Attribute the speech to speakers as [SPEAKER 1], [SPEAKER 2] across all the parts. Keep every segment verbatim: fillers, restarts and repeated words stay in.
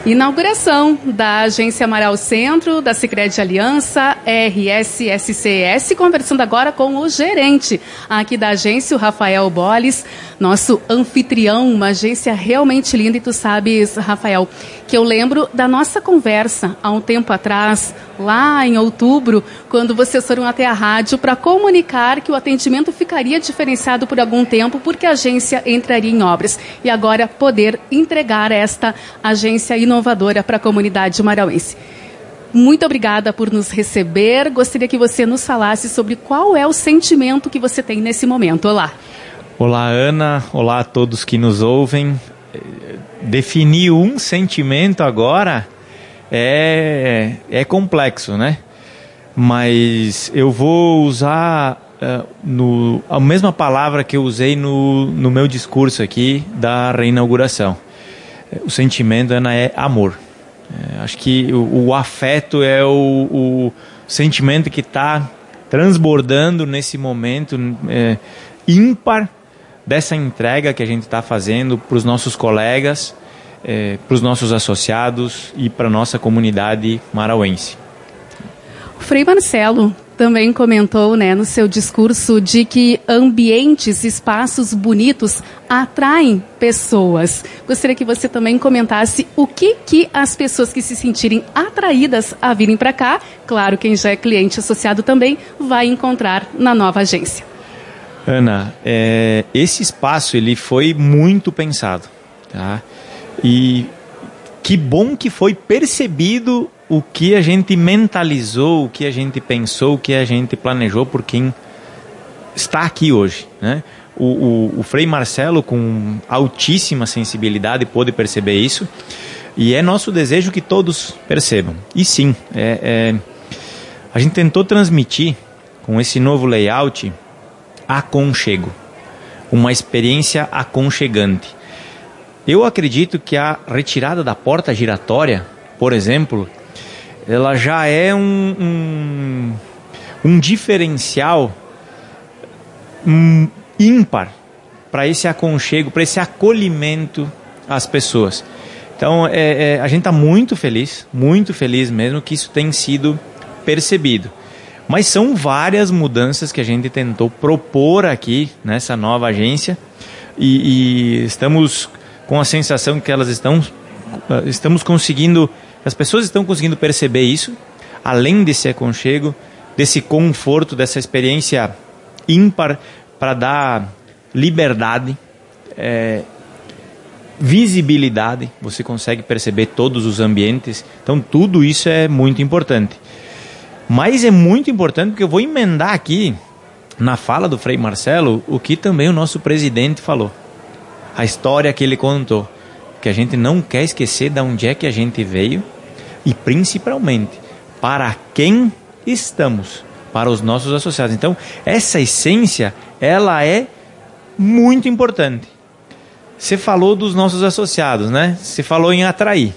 [SPEAKER 1] Inauguração da Agência Amaral Centro, da Sicredi Aliança, R S S C S, conversando agora com o gerente aqui da agência, o Rafael Bolles, nosso anfitrião, uma agência realmente linda. E tu sabes, Rafael, que eu lembro da nossa conversa há um tempo atrás, lá em outubro, quando vocês foram até a rádio para comunicar que o atendimento ficaria diferenciado por algum tempo, porque a agência entraria em obras. E agora poder entregar esta agência inovadora para a comunidade marauense. Muito obrigada por nos receber. Gostaria que você nos falasse sobre qual é o sentimento que você tem nesse momento. Olá.
[SPEAKER 2] Olá, Ana. Olá a todos que nos ouvem. Definir um sentimento agora é, é complexo, né? Mas eu vou usar uh, no, a mesma palavra que eu usei no, no meu discurso aqui da reinauguração. O sentimento, Ana, é amor. É, acho que o, o afeto é o, o sentimento que está transbordando nesse momento é, ímpar dessa entrega que a gente está fazendo para os nossos colegas, é, para os nossos associados e para a nossa comunidade marauense.
[SPEAKER 1] O Frei Marcelo também comentou, né, no seu discurso de que ambientes, espaços bonitos atraem pessoas. Gostaria que você também comentasse o que, que as pessoas que se sentirem atraídas a virem para cá, claro, quem já é cliente associado também, vai encontrar na nova agência.
[SPEAKER 2] Ana, é, esse espaço ele foi muito pensado, tá? E que bom que foi percebido o que a gente mentalizou, o que a gente pensou, o que a gente planejou por quem está aqui hoje, né? O, o, o Frei Marcelo, com altíssima sensibilidade, pôde perceber isso, e é nosso desejo que todos percebam. E sim, é, é, a gente tentou transmitir com esse novo layout aconchego, uma experiência aconchegante. Eu acredito que a retirada da porta giratória, por exemplo, ela já é um, um, um diferencial um, ímpar para esse aconchego, para esse acolhimento às pessoas. Então, é, é, a gente está muito feliz, muito feliz mesmo que isso tenha sido percebido. Mas são várias mudanças que a gente tentou propor aqui nessa nova agência e, e estamos com a sensação que elas estão, estamos conseguindo... As pessoas estão conseguindo perceber isso, além desse aconchego, desse conforto, dessa experiência ímpar para dar liberdade, é, visibilidade. Você consegue perceber todos os ambientes. Então, tudo isso é muito importante. Mas é muito importante porque eu vou emendar aqui, na fala do Frei Marcelo, o que também o nosso presidente falou. A história que ele contou. Que a gente não quer esquecer de onde é que a gente veio e principalmente para quem estamos, para os nossos associados. Então, essa essência, ela é muito importante. Você falou dos nossos associados, né? Você falou em atrair.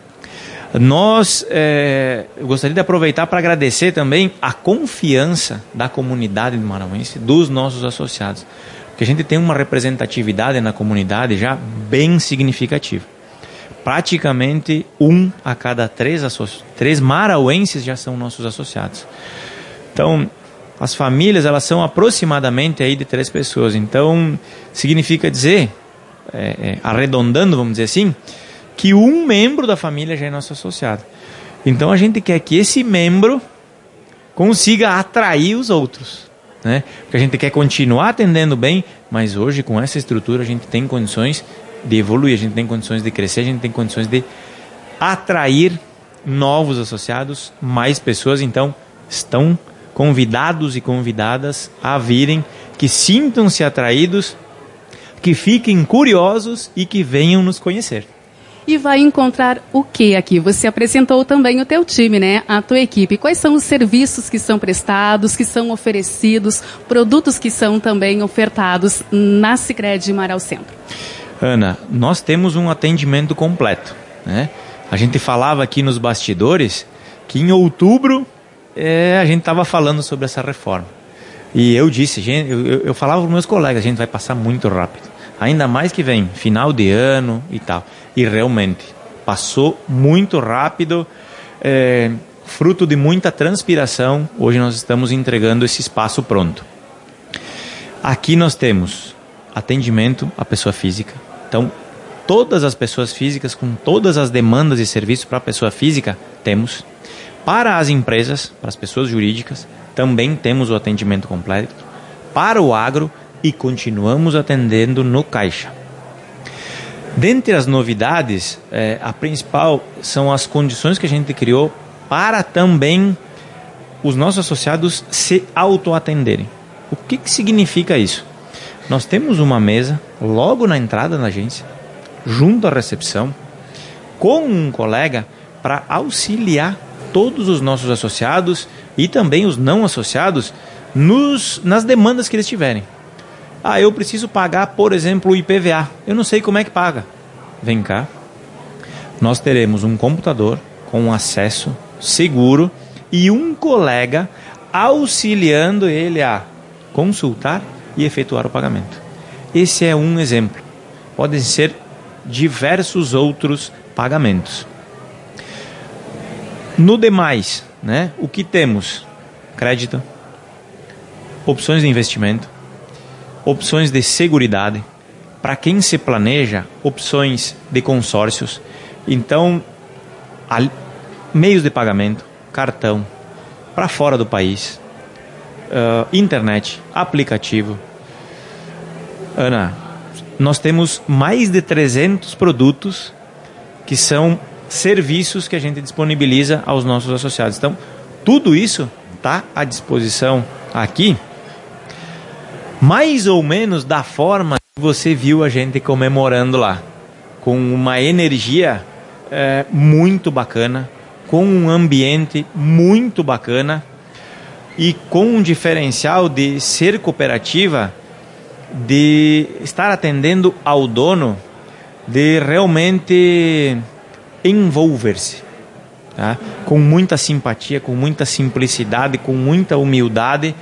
[SPEAKER 2] Nós, é, eu gostaria de aproveitar para agradecer também a confiança da comunidade de marauense, dos nossos associados. Porque a gente tem uma representatividade na comunidade já bem significativa. Praticamente um a cada três, associ... três marauenses já são nossos associados. Então, as famílias elas são aproximadamente aí de três pessoas. Então, significa dizer, é, é, arredondando, vamos dizer assim, que um membro da família já é nosso associado. Então, a gente quer que esse membro consiga atrair os outros, né? Porque a gente quer continuar atendendo bem, mas hoje com essa estrutura a gente tem condições de evoluir, a gente tem condições de crescer, a gente tem condições de atrair novos associados, mais pessoas. Então estão convidados e convidadas a virem, que sintam-se atraídos, que fiquem curiosos e que venham nos conhecer.
[SPEAKER 1] E vai encontrar o que aqui? Você apresentou também o teu time, né? A tua equipe. Quais são os serviços que são prestados, que são oferecidos, produtos que são também ofertados na Sicredi Marau Centro?
[SPEAKER 2] Ana, nós temos um atendimento completo, né? A gente falava aqui nos bastidores que em outubro é, a gente estava falando sobre essa reforma. E eu disse, gente, eu, eu, eu falava para os meus colegas, a gente vai passar muito rápido. Ainda mais que vem final de ano e tal. E realmente, passou muito rápido, é, fruto de muita transpiração. Hoje nós estamos entregando esse espaço pronto. Aqui nós temos atendimento à pessoa física. Então, todas as pessoas físicas, com todas as demandas e serviços para a pessoa física, temos. Para as empresas, para as pessoas jurídicas, também temos o atendimento completo. Para o agro, e continuamos atendendo no caixa. Dentre as novidades, é, a principal são as condições que a gente criou para também os nossos associados se autoatenderem. O que, que significa isso? Nós temos uma mesa logo na entrada da agência, junto à recepção, com um colega para auxiliar todos os nossos associados e também os não associados nos, nas demandas que eles tiverem. Ah, eu preciso pagar, por exemplo, o I P V A. Eu não sei como é que paga. Vem cá. Nós teremos um computador com acesso seguro e um colega auxiliando ele a consultar e efetuar o pagamento. Esse é um exemplo. Podem ser diversos outros pagamentos. No demais, né, o que temos? Crédito, opções de investimento, opções de seguridade, para quem se planeja, opções de consórcios. Então, meios de pagamento, cartão, para fora do país, uh, internet, aplicativo. Ana, nós temos mais de trezentos produtos que são serviços que a gente disponibiliza aos nossos associados. Então, tudo isso está à disposição aqui, mais ou menos da forma que você viu a gente comemorando lá, com uma energia é, muito bacana, com um ambiente muito bacana e com um diferencial de ser cooperativa, de estar atendendo ao dono, de realmente envolver-se, tá? Com muita simpatia, com muita simplicidade, com muita humildade.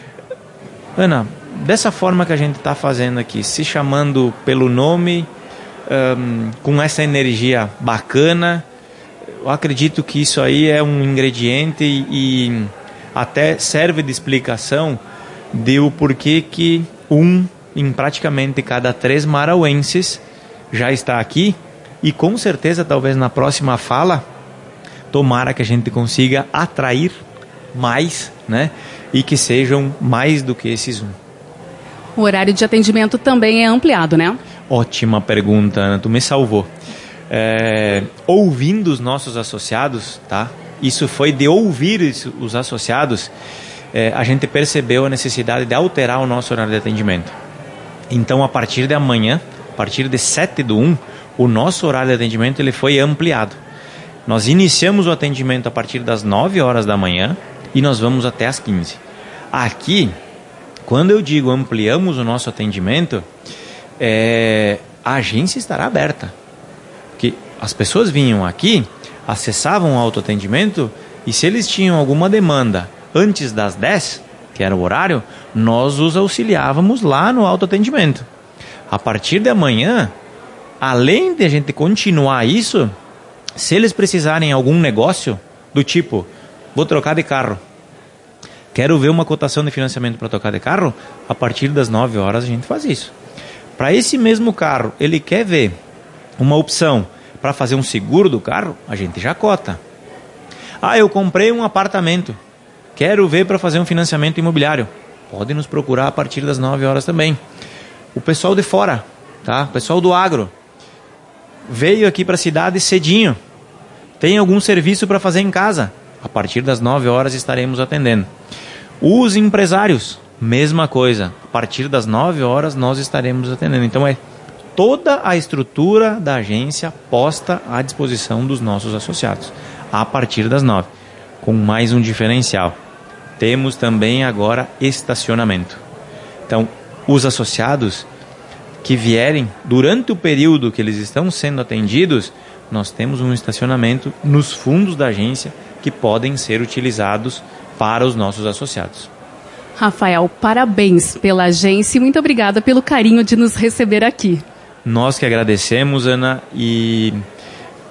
[SPEAKER 2] Ana, dessa forma que a gente está fazendo aqui, se chamando pelo nome, um, com essa energia bacana, eu acredito que isso aí é um ingrediente e, e até serve de explicação de o porquê que um em praticamente cada três marauenses já está aqui, e com certeza talvez na próxima fala tomara que a gente consiga atrair mais, né? E que sejam mais do que esses um.
[SPEAKER 1] O horário de atendimento também é ampliado, né?
[SPEAKER 2] Ótima pergunta, Ana, tu me salvou. É, ouvindo os nossos associados, tá? Isso foi de ouvir os associados, é, a gente percebeu a necessidade de alterar o nosso horário de atendimento. Então, a partir de amanhã, a partir de sete do um, o nosso horário de atendimento ele foi ampliado. Nós iniciamos o atendimento a partir das nove horas da manhã e nós vamos até as quinze. Aqui, quando eu digo ampliamos o nosso atendimento, é, a agência estará aberta. Porque as pessoas vinham aqui, acessavam o autoatendimento e se eles tinham alguma demanda antes das dez, que era o horário, nós os auxiliávamos lá no autoatendimento. A partir de amanhã, além de a gente continuar isso, se eles precisarem de algum negócio do tipo, vou trocar de carro, quero ver uma cotação de financiamento para trocar de carro, a partir das nove horas a gente faz isso. Para esse mesmo carro, ele quer ver uma opção para fazer um seguro do carro, a gente já cota. Ah, eu comprei um apartamento, quero ver para fazer um financiamento imobiliário, pode nos procurar a partir das nove horas também. O pessoal de fora, tá? O pessoal do agro, veio aqui para a cidade cedinho, tem algum serviço para fazer em casa, a partir das nove horas estaremos atendendo. Os empresários, mesma coisa, a partir das nove horas nós estaremos atendendo. Então é toda a estrutura da agência posta à disposição dos nossos associados, a partir das nove, com mais um diferencial. Temos também agora estacionamento. Então, os associados que vierem durante o período que eles estão sendo atendidos, nós temos um estacionamento nos fundos da agência que podem ser utilizados para os nossos associados.
[SPEAKER 1] Rafael, parabéns pela agência e muito obrigada pelo carinho de nos receber aqui.
[SPEAKER 2] Nós que agradecemos, Ana, e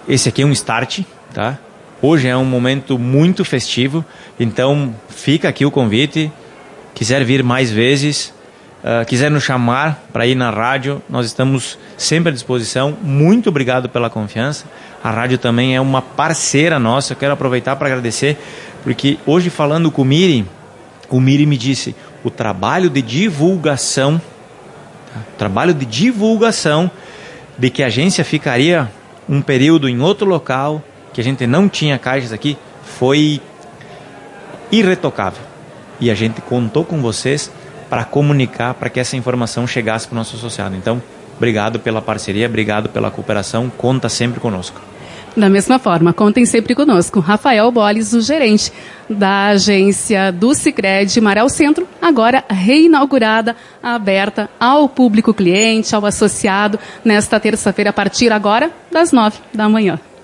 [SPEAKER 2] esse aqui é um start, tá? Hoje é um momento muito festivo, então fica aqui o convite. Quiser vir mais vezes, uh, quiser nos chamar para ir na rádio, nós estamos sempre à disposição. Muito obrigado pela confiança. A rádio também é uma parceira nossa. Eu quero aproveitar para agradecer, porque hoje falando com o Miri, o Miri me disse, o trabalho de divulgação, tá? o trabalho de divulgação de que a agência ficaria um período em outro local, que a gente não tinha caixas aqui, foi irretocável. E a gente contou com vocês para comunicar, para que essa informação chegasse para o nosso associado. Então, obrigado pela parceria, obrigado pela cooperação, conta sempre conosco.
[SPEAKER 1] Da mesma forma, contem sempre conosco. Rafael Bolis, o gerente da agência do Sicredi Maré Centro, agora reinaugurada, aberta ao público cliente, ao associado, nesta terça-feira, a partir agora das nove da manhã.